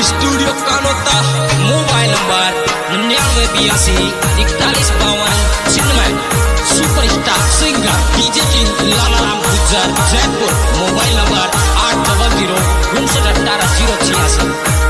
Studio Kanota. Mobile number 998241 Chinmay. Superstar singer DJ king Lalaram Gujjar Jaipur. Mobile number 800-5918-086।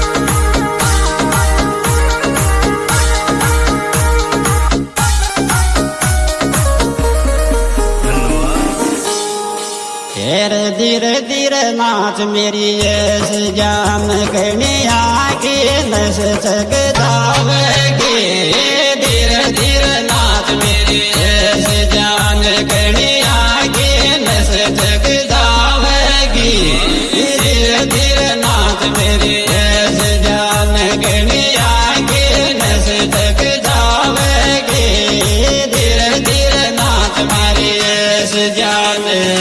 धीरे धीरे नाच मेरी ऐस जान कनिया की नस चक दावेगी। धीरे धीरे नाच मेरी ऐस जान कनिया की नस चक दावेगी। धीरे धीरे नाच मेरी ऐस जान कनिया की नस चक दावेगी। धीरे धीरे नाच मेरी ऐस जान।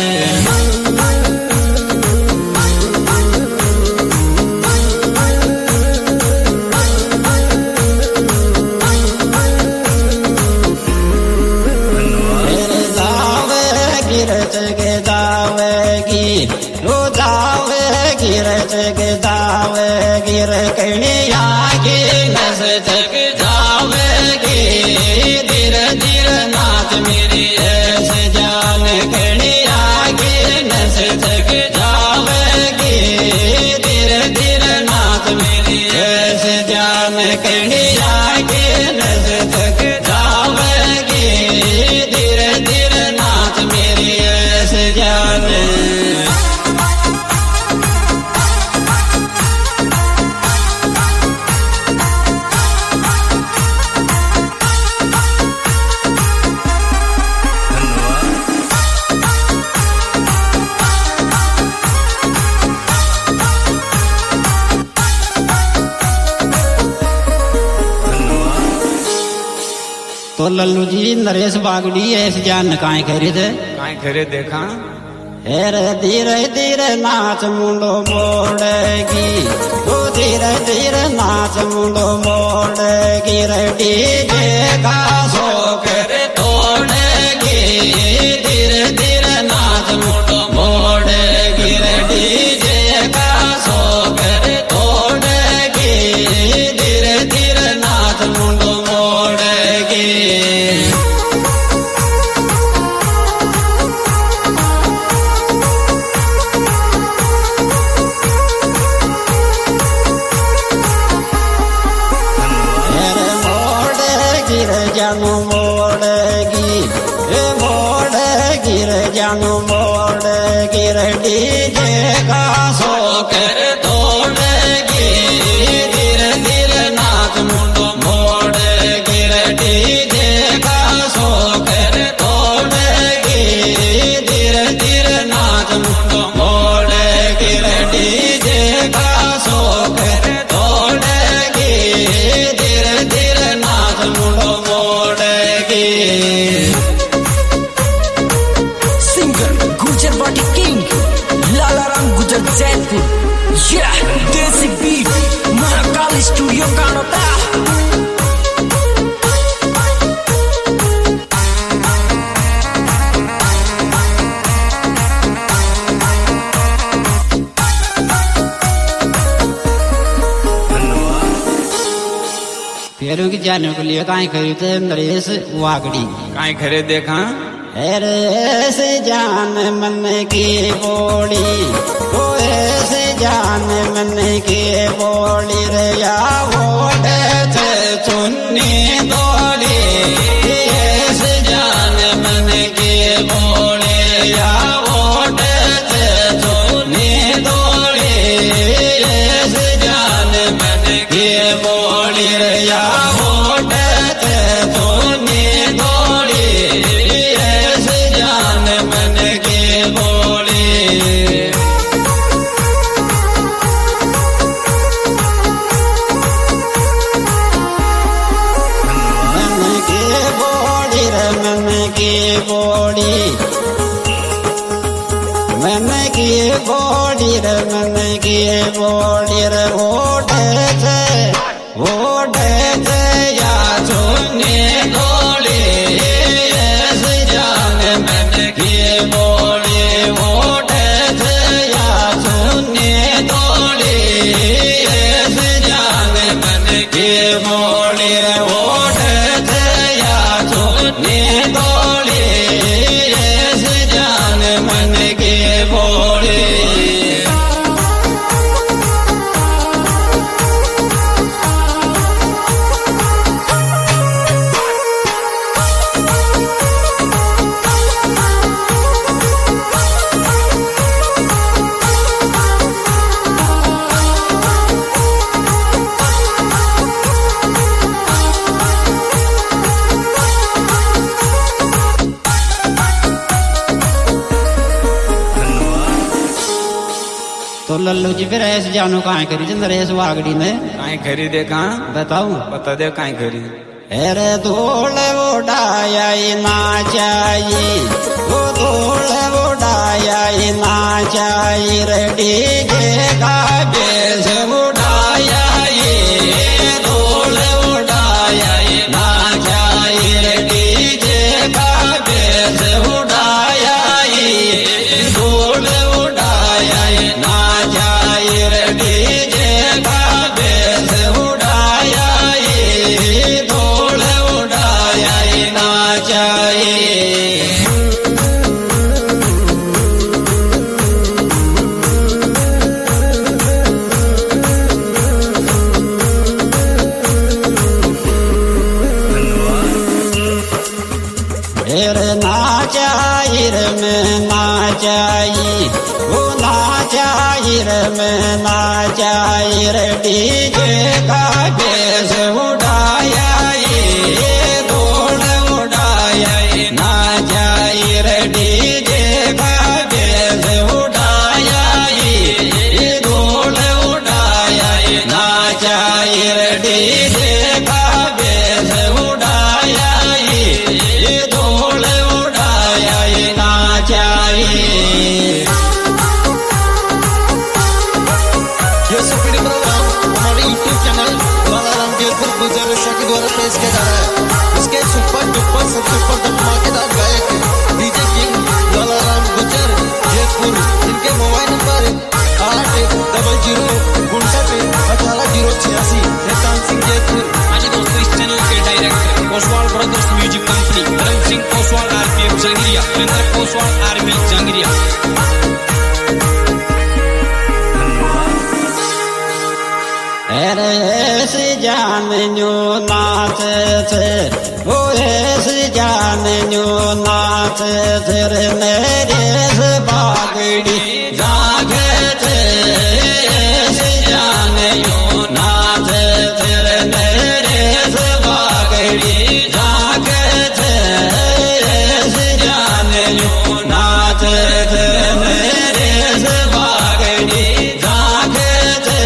गिर कनिया की नस चक जावेगी। धीरे धीरे नाच मेरी ऐस जान कनिया की नस चक जावेगी। धीरे धीरे नाच मेरी ऐस जान कनिया की नस चक जावेगी। धीरे धीरे नाच मेरी ऐस जान। तो लल्लू जी नरेश बागड़ी ऐस जान काए करे थे काए करे देखा। हेरे धीरे धीरे नाच मुंडो मोड़ेगी। तो धीरे धीरे नाच मुंडो मोड़ेगी। डीजे का शोकर तोड़ेगी। धीरे धीरे नाच मुंडो मोड़ेगी। डीजे का शोकर तोड़ेगी। धीरे धीरे नाच मुंडो मोड़ेगी। जानू मोड़ेगी। गिर जानू मोड़ेगी। डीजे का शोकर तोड़ेगी। धीरे धीरे नाच मुंडो मोड़ेगी। डीजे का शोकर तोड़ेगी। धीरे धीरे नाच मुंडो मोड़ेगी। डीजे का शोकर तोड़ेगी। धीरे धीरे नाच मुंडो मोड़ेगी। Singer Gujjar body king Lalaram Gujjar Jaipur. देसी बीट महाकाल स्टूडियो कानोता। फेरों की जाने के लिए काहे करी थे नरेश वागड़ी काए करे देखा। ऐसे जान मन की बोली। ओ ऐसे जान मन की बोली रे या वोट से चुन्नी दौड़ी। ऐसे जान मन की बोली या वोट से चुन्नी दौड़ी। ऐसे जान मन की बोली रे या वोट से चुन्नी दौड़ी। ऐसे जान मन की बोली। मन की बोली रे मन की बोली। मन की बोली रे मन की बोली रे वोट से या चुन्नी दौड़ी। ऐसे जान मन की बोली। वोट से या चुन्नी दौड़ी। ऐसे तो लल्लू जी फिर ऐसे जानो कहाँ करी चंद्र ऐसे वागड़ी ने काहे खरी देखा बताऊं बता दे काहे खरी अरे धूल उड़ाया ना चाहिए वो धूल उड़ाया ना चाहिए रे डीजे का बेस उड़ाया धूल उड़ाया ना चाहिए रे डीजे का बेस उड़ाया धूल उड़ाया ना चाहिए रे डीजे का बेस उड़ाया धूल उड़ाया ना चाहिए में नाचाई वो नाचाई में नाचाई रे डीजे का बेस उड़ाया धूल उड़ाया नाचाई रे डीजे का बेस उड़ाया धूल उड़ाया नाचाई रे डीजे का बेस उड़ाया धूल उड़ाया चाहिए ये सुपीडी प्रोग्राम हमारे YouTube चैनल लालाराम जयपुर गुजर के द्वारा पेश किया जा रहा है। इसके सुपर डुपर सबसे ऊपर धमाकेदार गायक डीजे किंग लालाराम गुजर जयपुर, इनके मोबाइल नंबर 8050180086 शैतान सिंह जयपुर। माझे दोस्तों इस चैनल के director Koswal brothers music company Dharam Singh Koswal RPF Jangaria Surendra Koswal army Jangaria. अरे ऐसी जान न्यू नाच से वो ऐसी जान न्यू नाच से मेरे से बागड़ी जागे थे ऐसी जान न्यू नाच से मेरे से बागड़ी जागे थे ऐसी जान न्यू नाच से मेरे से बागड़ी जागे थे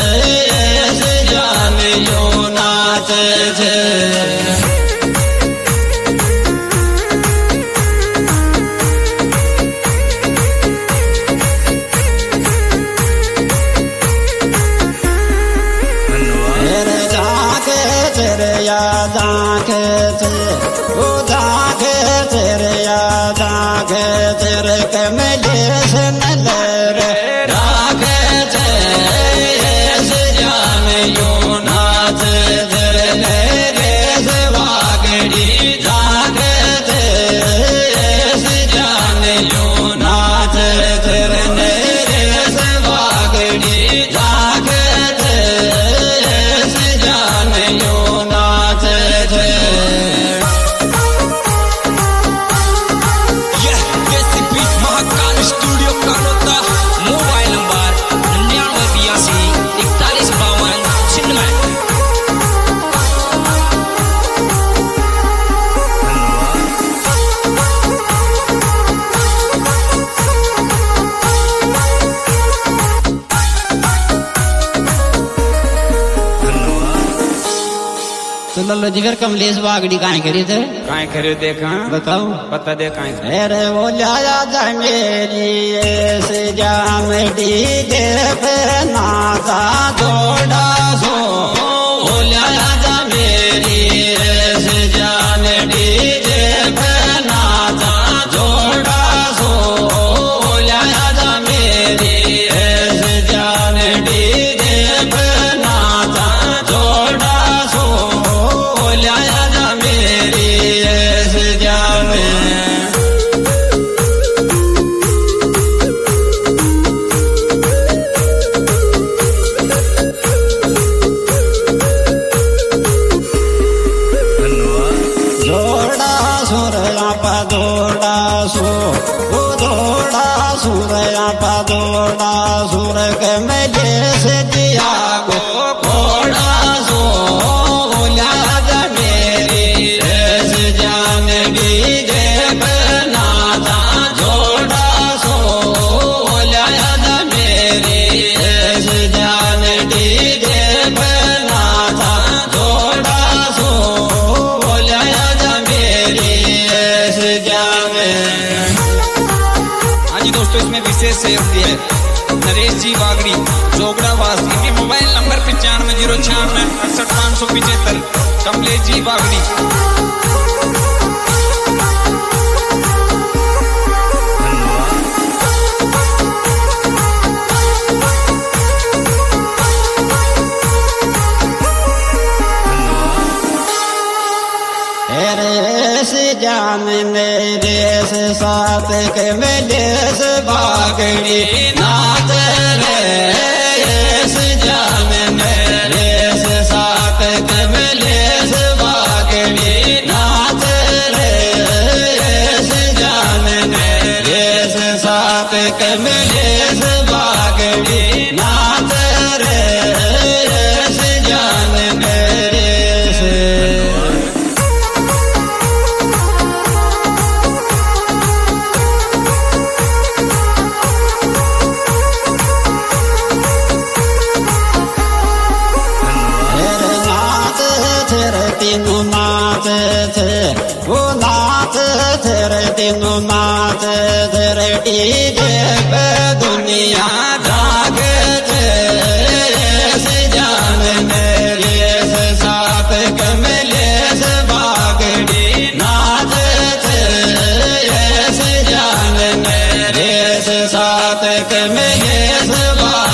यो नाच थे तेरे कमले से नजर राखे जान यो नाच तेरे से वागड़ी जागे जान यो नाच तेरे से वागड़ी जागे जान यो नाच थे। तो लल्लू जी फिर कमलेश बागड़ी काहे करी थे काहे खरी देखा बताओ बता दे काहे खरी अरे वो लाया था मेरी ऐसे जाम डीजे पे नाचा जोड़ा सो वो लाया था मेरी ऐसे जान डीजे पे नाचा जोड़ा सो वो लाया था मेरी ऐसे जान डीजे पे नाचा जोड़ा सो लाया था मेरी ऐसे जान जोड़ा सुरया पा दौड़ा सो वो दौड़ा सुरया पा दौड़ा सुर के मेले से दिया गो घोड़ा सो डीजे पे नाचा जोड़ा सो लाया था मेरी सेव दिया है नरेश जी बागड़ी जोगड़ावास। इनके मोबाइल नंबर 9506968575। कमलेश जी बागड़ी। जान मेरे से साथ के मेरे से बागड़ी नाच रे जान मेरे से साथ के मेरे से बागड़ी नाच रे जान मेरे से साथ के मेरे से बागड़ी नाच रे जान मेरे से। वो नाच तेरे तीनों नाच तेरे डीजे पे दुनिया जागे जान मेरे से साथ कमले से बागड़ी नाच जान मेरे से साथ कमले से बागड़ी